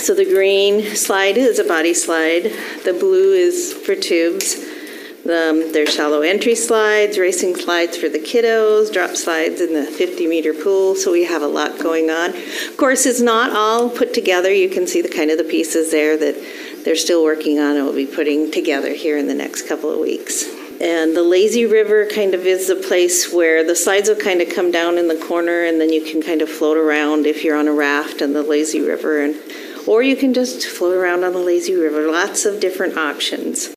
So the green slide is a body slide. The blue is for tubes. There's shallow entry slides, racing slides for the kiddos, drop slides in the 50-meter pool. So we have a lot going on. Of course, it's not all put together. You can see the kind of the pieces there that they're still working on and will be putting together here in the next couple of weeks. And the lazy river kind of is the place where the slides will kind of come down in the corner, and then you can kind of float around if you're on a raft on the lazy river, or you can just float around on the lazy river. Lots of different options.